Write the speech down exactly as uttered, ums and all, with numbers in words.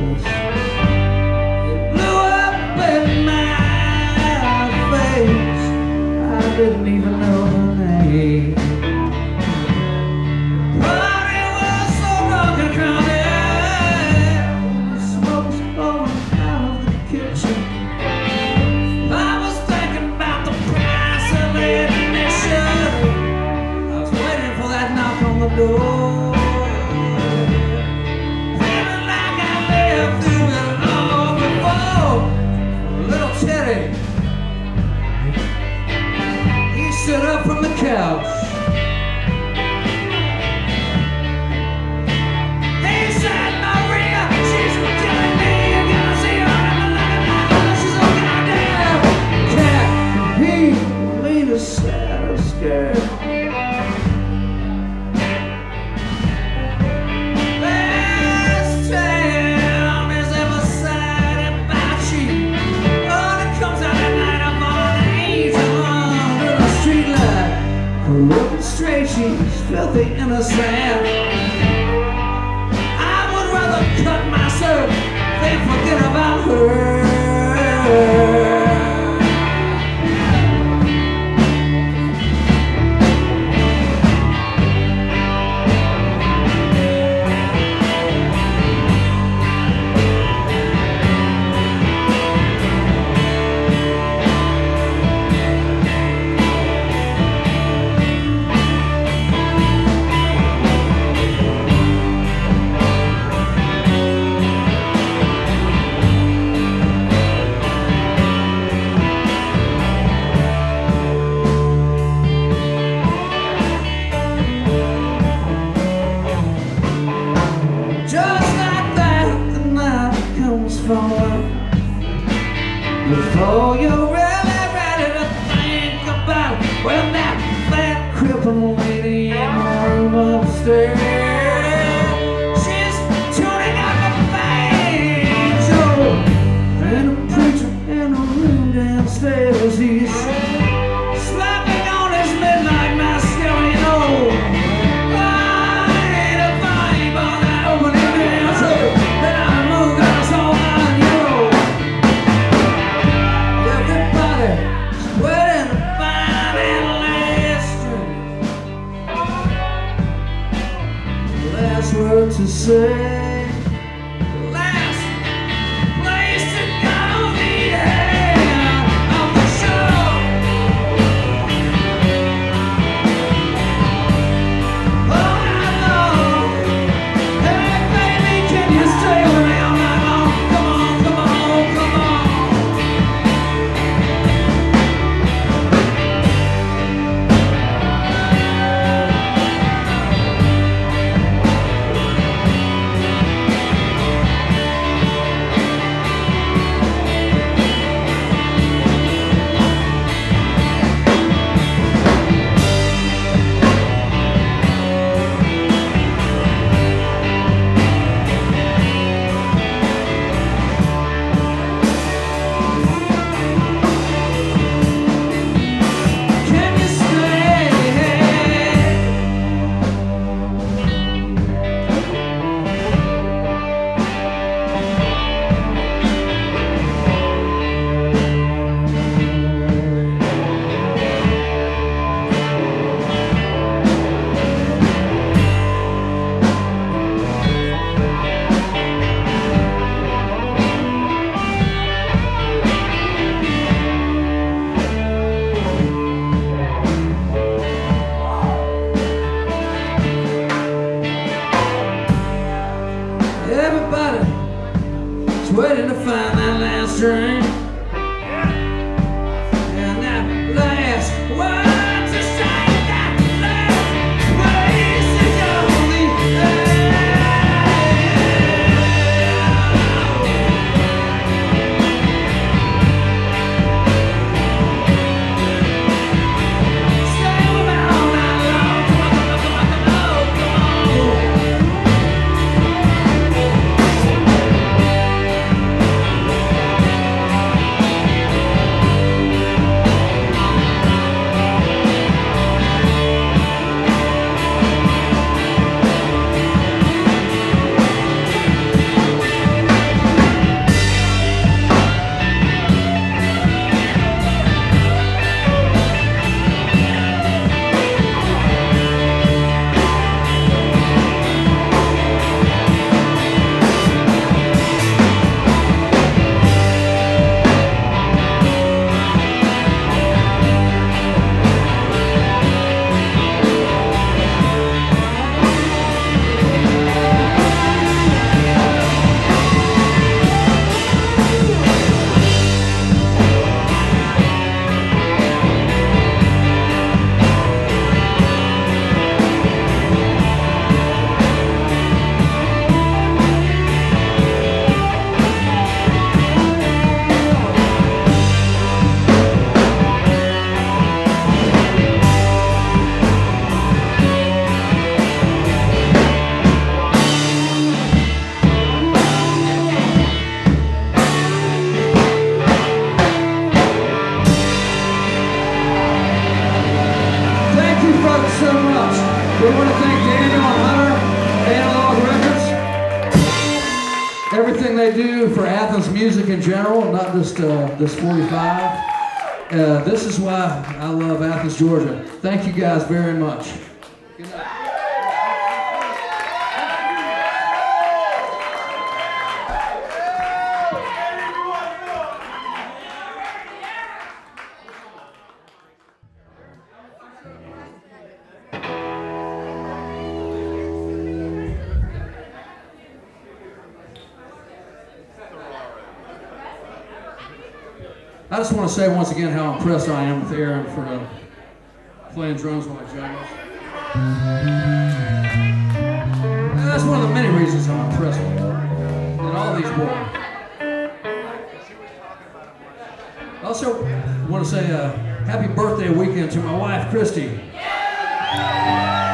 face. It blew up in my face. I didn't even know her name. The party was so dark and crowded. The smoke was blowing out of the kitchen. I was thinking about the price of admission. I was waiting for that knock on the door. Stood up from the couch. He said, Maria, she's killing me. You gotta see her in the light. She's a goddamn cat. He leaned aside and scared. Last time is ever said about you. Oh, it comes out at night of all angels. Corrupt straight cheese, filthy innocent. I would rather cut myself than forget about her. Before you're really ready to think about it, well, that fat crippled lady in the room upstairs, she's tuning up a banjo, and a preacher in a room downstairs, he's slapping on his midnight mascara, you know. Word to say, the last place to go, the end of the show. All night long, hey baby, can you stay with me all night long? Come on, come on, come on. Everybody's waiting to find that last drink. And that last word to say, that last place to go, the stay with me all night long. Come on, come on, come on, come on. everything they do for Athens music in general, not just uh, this forty-five. Uh, this is why I love Athens, Georgia. Thank you guys very much. Good night. I just want to say once again how impressed I am with Aaron for uh, playing drums while I juggle. And that's one of the many reasons I'm impressed with him and all these boys. I also want to say a uh, happy birthday weekend to my wife, Christy.